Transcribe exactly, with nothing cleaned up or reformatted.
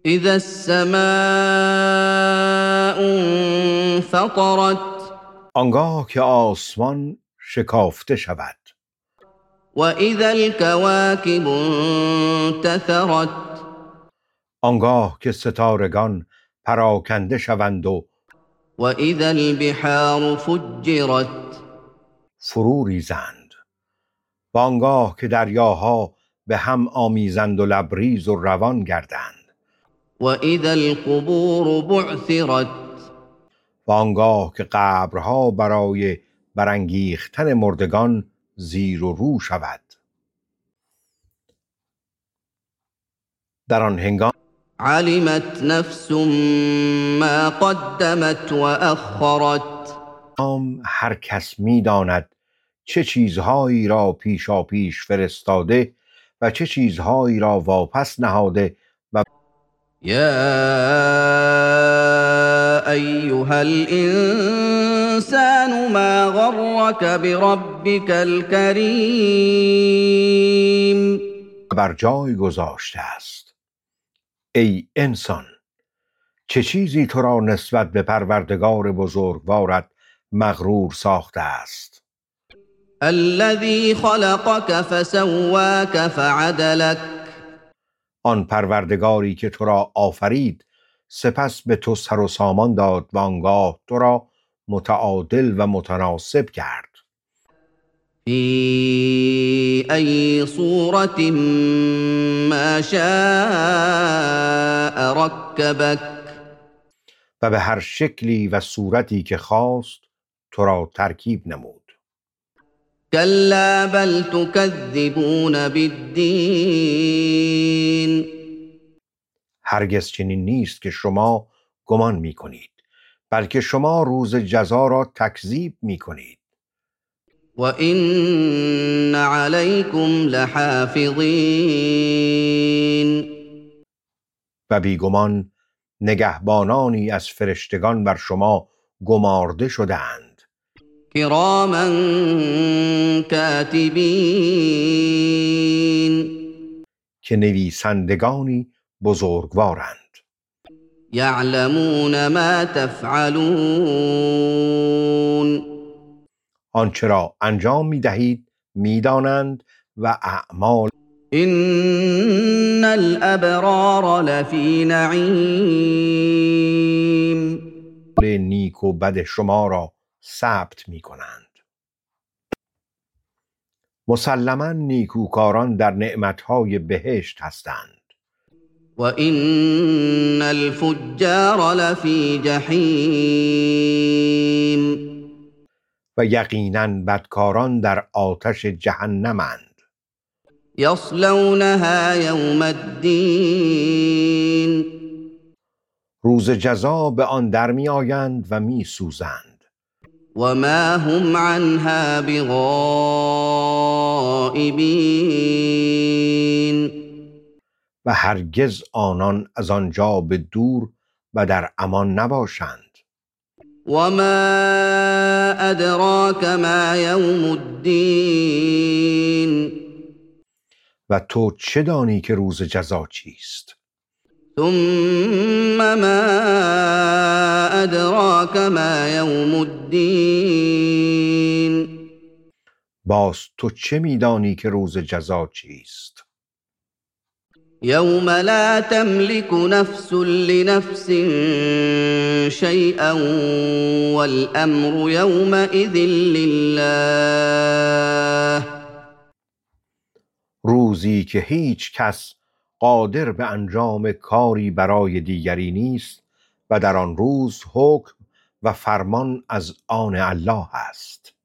إذا السماء انفطرت آنگاه که آسمان شکافته شود. وإذا الكواكب انتثرت آنگاه که ستارگان پراکنده شوند و وإذا البحار فجرت فرو ریزند. و آنگاه که دریاها به هم آمیزند و لبریز و روان گردند. وإذا القبور بعثرت و آنگاه که قبرها برای برانگیختن مردگان زیر و رو شود. در آن هنگام علمت نفس ما قدمت وأخرت هم هر کس می داند چه چیزهایی را پیشا پیش فرستاده و چه چیزهایی را واپس نهاده. و يا أيها الإنسان ما غرك بربك الكريم بر جای گذاشته است. ای انسان، چه چیزی تو را نسبت به پروردگار بزرگوارت مغرور ساخته است؟ الذي خلقك فسواك فعدلك آن پروردگاری که تو را آفرید سپس به تو سر و سامان داد و آنگاه تو را متعادل و متناسب کرد. في أي صورة ما شاء ركبك و به هر شکلی و صورتی که خواست تو را ترکیب نمود. كلا بل تكذبون بالدين هرگز چنین نیست که شما گمان می کنید، بلکه شما روز جزا را تکذیب می کنید. وإن عليكم لحافظين و بیگمان نگهبانانی از فرشتگان بر شما گمارده شده‌اند. كراما كاتبين که نویسندگانی بزرگوارند. يعلمون ما تفعلون آنچه را انجام می دهید می دانند و اعمال إن الأبرار لفي نعيم نیک و بد شما را ثبت می کنند. مسلماً نیکوکاران در نعمتهای بهشت هستند. وإن الفجار لفي جحيم و یقیناً بدکاران در آتش جهنمند. يصلونها يوم الدين روز جزا به آن در می آیند و می سوزند. وما هم عنها بغائبين و هرگز آنان از آنجا به دور و در امان نباشند. وما أدراك ما يوم الدين و تو چه دانی که روز جزا چیست؟ ثم ما أدراك ما يوم الدين باز تو چه میدانی که روز جزا چیست؟ يوم لا تملك نفس لنفس شيئا والأمر يومئذ لله روزی که هیچ کس قادر به انجام کاری برای دیگری نیست و در آن روز حکم و فرمان از آن الله است.